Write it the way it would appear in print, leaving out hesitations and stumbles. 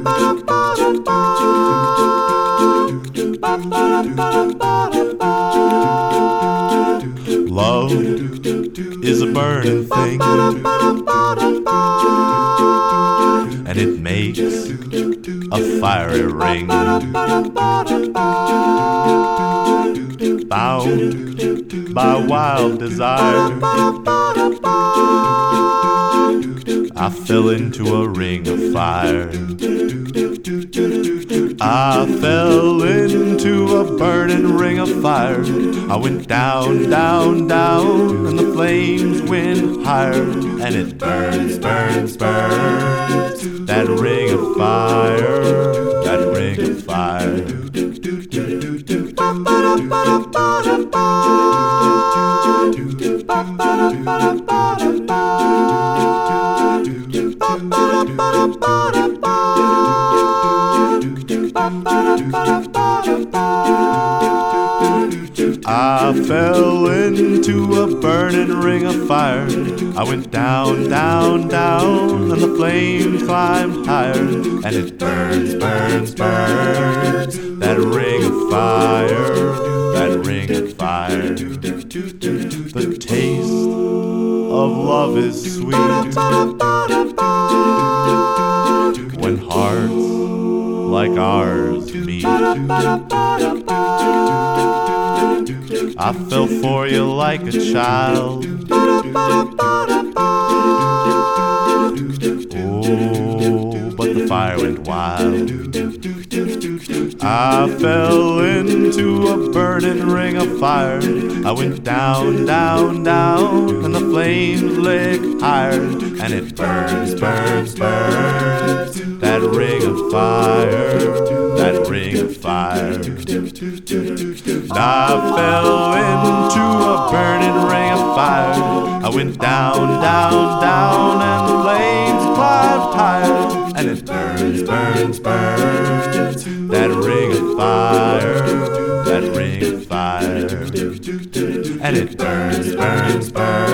Love is a burning thing, and it makes a fiery ring. Bound by wild desire, I fell into a ring of fire. I fell into a burning ring of fire. I went down, down, down, and the flames went higher. And it burns, burns, burns, that ring of fire, that ring of fire. I fell into a burning ring of fire. I went down, down, down, and the flames climbed higher. And it burns, burns, burns, that ring of fire, that ring of fire. The taste of love is sweet when hearts like ours meet. I fell for you like a child. Oh, but the fire went wild. I fell into a burning ring of fire. I went down, down, down, and the flames licked higher. And it burns, burns, burns, that ring of fire, that ring of fire. I fell into a burning ring of fire. I went down, down, down, and the flames climbed higher. And it burns, burns, burns, that ring of fire, that ring of fire. And it burns, burns, burns.